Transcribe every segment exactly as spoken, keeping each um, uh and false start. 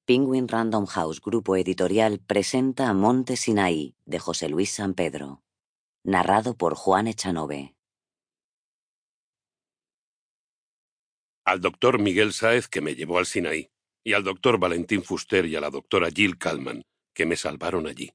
Penguin Random House Grupo Editorial presenta Monte Sinaí, de José Luis Sampedro. Narrado por Juan Echanove. Al doctor Miguel Sáez, que me llevó al Sinaí, y al doctor Valentín Fuster y a la doctora Jill Kalman, que me salvaron allí.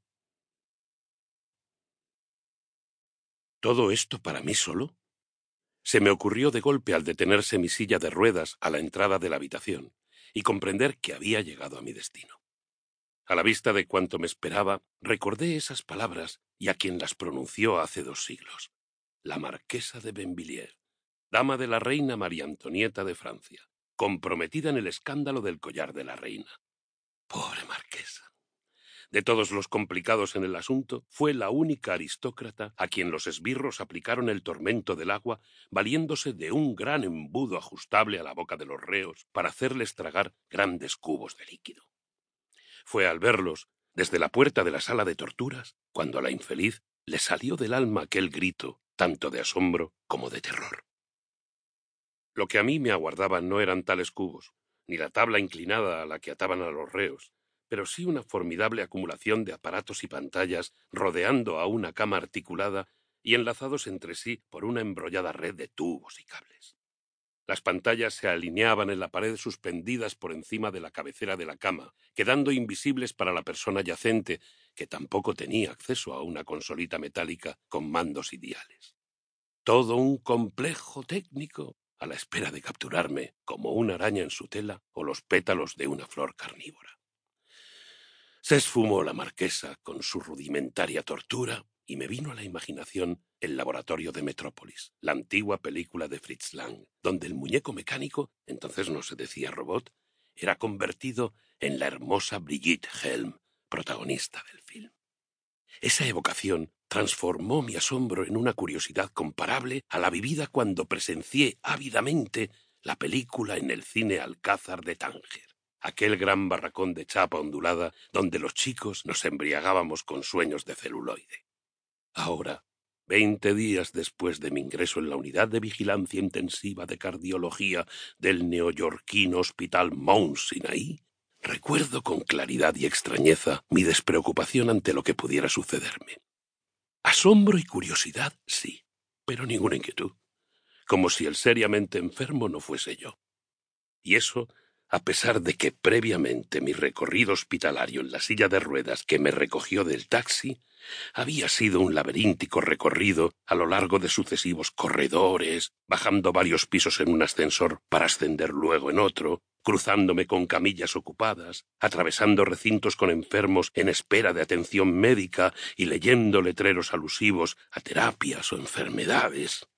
¿Todo esto para mí solo? Se me ocurrió de golpe al detenerse mi silla de ruedas a la entrada de la habitación y comprender que había llegado a mi destino. A la vista de cuanto me esperaba, recordé esas palabras y a quien las pronunció hace dos siglos. La marquesa de Brinvilliers, dama de la reina María Antonieta de Francia, comprometida en el escándalo del collar de la reina. Pobre marquesa. De todos los complicados en el asunto, fue la única aristócrata a quien los esbirros aplicaron el tormento del agua, valiéndose de un gran embudo ajustable a la boca de los reos para hacerles tragar grandes cubos de líquido. Fue al verlos, desde la puerta de la sala de torturas, cuando a la infeliz le salió del alma aquel grito, tanto de asombro como de terror. Lo que a mí me aguardaba no eran tales cubos, ni la tabla inclinada a la que ataban a los reos, pero sí una formidable acumulación de aparatos y pantallas rodeando a una cama articulada y enlazados entre sí por una embrollada red de tubos y cables. Las pantallas se alineaban en la pared suspendidas por encima de la cabecera de la cama, quedando invisibles para la persona yacente, que tampoco tenía acceso a una consolita metálica con mandos y diales. Todo un complejo técnico a la espera de capturarme como una araña en su tela o los pétalos de una flor carnívora. Se esfumó la marquesa con su rudimentaria tortura y me vino a la imaginación El laboratorio de Metrópolis, la antigua película de Fritz Lang, donde el muñeco mecánico, entonces no se decía robot, era convertido en la hermosa Brigitte Helm, protagonista del film. Esa evocación transformó mi asombro en una curiosidad comparable a la vivida cuando presencié ávidamente la película en el cine Alcázar de Tánger, aquel gran barracón de chapa ondulada donde los chicos nos embriagábamos con sueños de celuloide. Ahora, veinte días después de mi ingreso en la unidad de vigilancia intensiva de cardiología del neoyorquino Hospital Mount Sinai, recuerdo con claridad y extrañeza mi despreocupación ante lo que pudiera sucederme. Asombro y curiosidad, sí, pero ninguna inquietud, como si el seriamente enfermo no fuese yo. Y eso, a pesar de que previamente mi recorrido hospitalario en la silla de ruedas que me recogió del taxi había sido un laberíntico recorrido a lo largo de sucesivos corredores, bajando varios pisos en un ascensor para ascender luego en otro, cruzándome con camillas ocupadas, atravesando recintos con enfermos en espera de atención médica y leyendo letreros alusivos a terapias o enfermedades.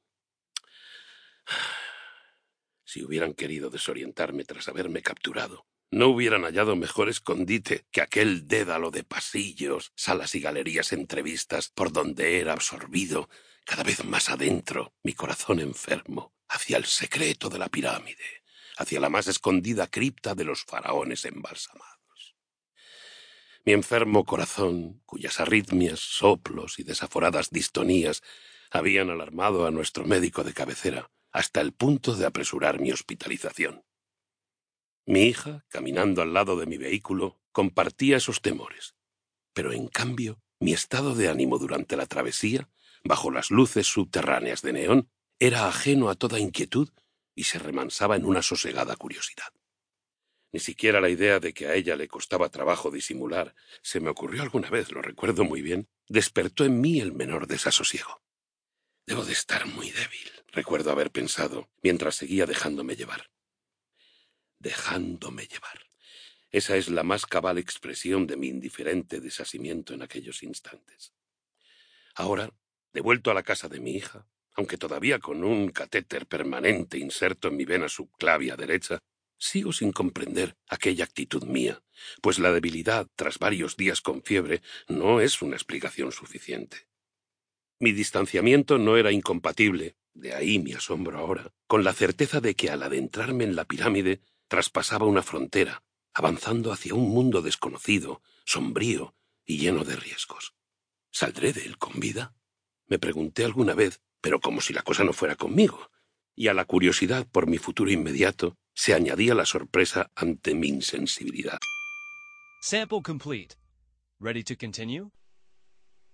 Si hubieran querido desorientarme tras haberme capturado, no hubieran hallado mejor escondite que aquel dédalo de pasillos, salas y galerías entrevistas por donde era absorbido, cada vez más adentro, mi corazón enfermo, hacia el secreto de la pirámide, hacia la más escondida cripta de los faraones embalsamados. Mi enfermo corazón, cuyas arritmias, soplos y desaforadas distonías habían alarmado a nuestro médico de cabecera, hasta el punto de apresurar mi hospitalización. Mi hija, caminando al lado de mi vehículo, compartía esos temores, pero en cambio, mi estado de ánimo durante la travesía, bajo las luces subterráneas de neón, era ajeno a toda inquietud y se remansaba en una sosegada curiosidad. Ni siquiera la idea de que a ella le costaba trabajo disimular, se me ocurrió alguna vez, lo recuerdo muy bien, despertó en mí el menor desasosiego. Debo de estar muy débil, recuerdo haber pensado, mientras seguía dejándome llevar. Dejándome llevar. Esa es la más cabal expresión de mi indiferente desasimiento en aquellos instantes. Ahora, devuelto a la casa de mi hija, aunque todavía con un catéter permanente inserto en mi vena subclavia derecha, sigo sin comprender aquella actitud mía, pues la debilidad tras varios días con fiebre no es una explicación suficiente. Mi distanciamiento no era incompatible, de ahí mi asombro ahora, con la certeza de que al adentrarme en la pirámide traspasaba una frontera, avanzando hacia un mundo desconocido, sombrío y lleno de riesgos. ¿Saldré de él con vida? Me pregunté alguna vez, pero como si la cosa no fuera conmigo, y a la curiosidad por mi futuro inmediato se añadía la sorpresa ante mi insensibilidad. Sample complete. Ready to continue?